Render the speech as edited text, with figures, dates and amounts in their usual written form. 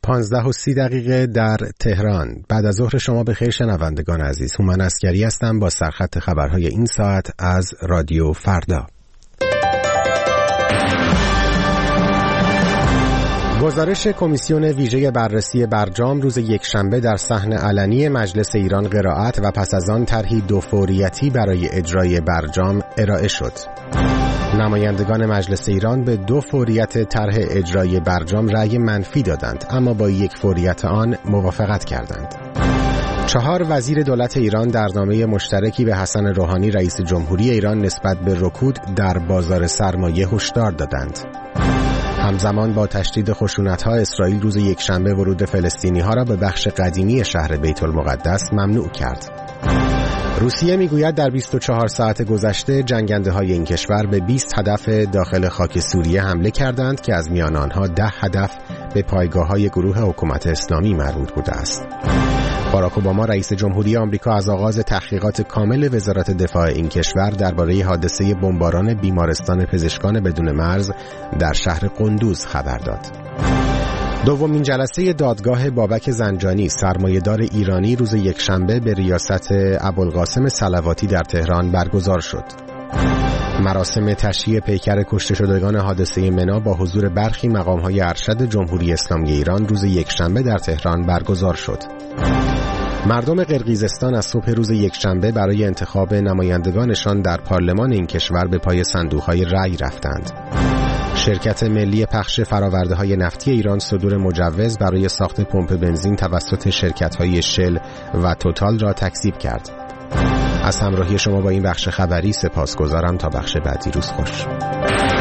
15:30 در تهران. بعد از ظهر شما بخیر شنوندگان عزیز. هومن عسگری هستم با سرخط خبرهای این ساعت از رادیو فردا. گزارش کمیسیون ویژه بررسی برجام روز یکشنبه در صحن علنی مجلس ایران قرائت و پس از آن طرحی دوفوریتی برای اجرای برجام ارائه شد. نمایندگان مجلس ایران به 2 فوریت طرح اجرای برجام رأی منفی دادند، اما با 1 فوریت آن موافقت کردند. 4 وزیر دولت ایران در نامه مشترکی به حسن روحانی رئیس جمهوری ایران نسبت به رکود در بازار سرمایه هشدار دادند. همزمان با تشدید خشونت‌ها اسرائیل روز یکشنبه ورود فلسطینی‌ها را به بخش قدیمی شهر بیت المقدس ممنوع کرد. روسیه میگوید در 24 ساعت گذشته جنگنده‌های این کشور به 20 هدف داخل خاک سوریه حمله کردند که از میان آنها 10 هدف به پایگاه‌های گروه حکومت اسلامی مربوط بوده است. باراک اوباما رئیس جمهوری آمریکا از آغاز تحقیقات کامل وزارت دفاع این کشور درباره حادثه بمباران بیمارستان پزشکان بدون مرز در شهر قندوز خبر داد. دومین جلسه دادگاه بابک زنجانی سرمایه‌دار ایرانی روز یکشنبه به ریاست ابوالقاسم صلواتی در تهران برگزار شد. مراسم تشییع پیکر کشته شدگان حادثه منا با حضور برخی مقام‌های ارشد جمهوری اسلامی ایران روز یکشنبه در تهران برگزار شد. مردم قرقیزستان از صبح روز یکشنبه برای انتخاب نمایندگانشان در پارلمان این کشور به پای صندوق‌های رأی رفتند. شرکت ملی پخش فرآورده‌های نفتی ایران صدور مجوز برای ساخت پمپ بنزین توسط شرکت‌های شل و توتال را تکذیب کرد. از همراهی شما با این بخش خبری سپاسگزارم. تا بخش بعدی روز خوش.